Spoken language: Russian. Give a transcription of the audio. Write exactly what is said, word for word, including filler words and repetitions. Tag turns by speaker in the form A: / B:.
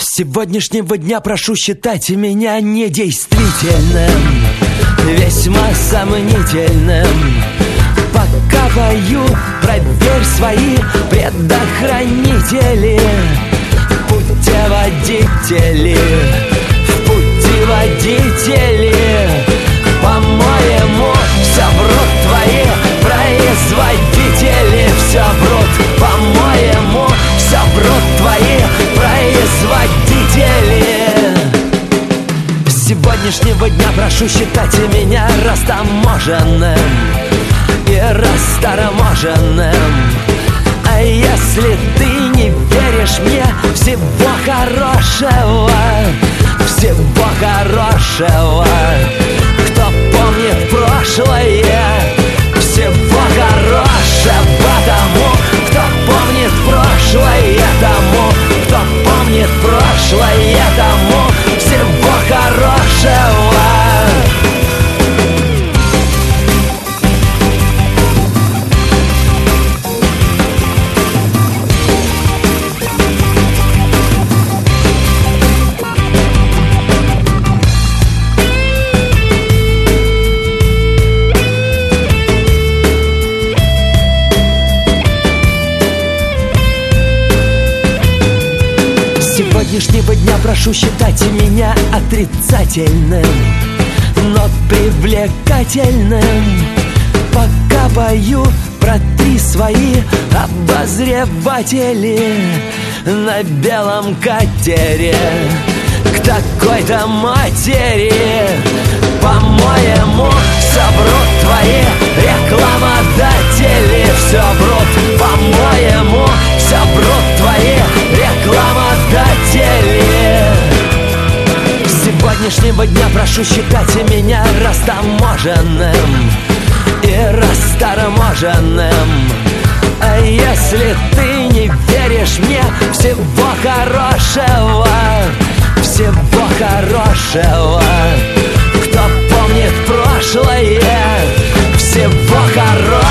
A: С сегодняшнего дня прошу считать меня недействительным, весьма сомнительным. Пока пою, проверь свои предохранители. Путеводители, в путеводители. По-моему, все врут твои производители. Все врут, по-моему, все врут твои производители. С сегодняшнего дня прошу считать меня растаможенным и растаможенным. А если ты не веришь мне, всего хорошего, всего хорошего. Кто помнит прошлое, всего хорошего тому, кто помнит прошлое, тому, кто помнит прошлое, тому, всего хорошего. С сегодняшнего дня прошу считать меня отрицательным, но привлекательным. Пока пою, протри свои обозреватели на белом катере к такой-то матери. По-моему, все врут твои рекламодатели. Все врут, по-моему, все врут твои рекламодатели. С сегодняшнего дня прошу считать меня растаможенным и растаможенным. А если ты не веришь мне, всего хорошего, всего хорошего. Кто помнит прошлое, всего хорошего.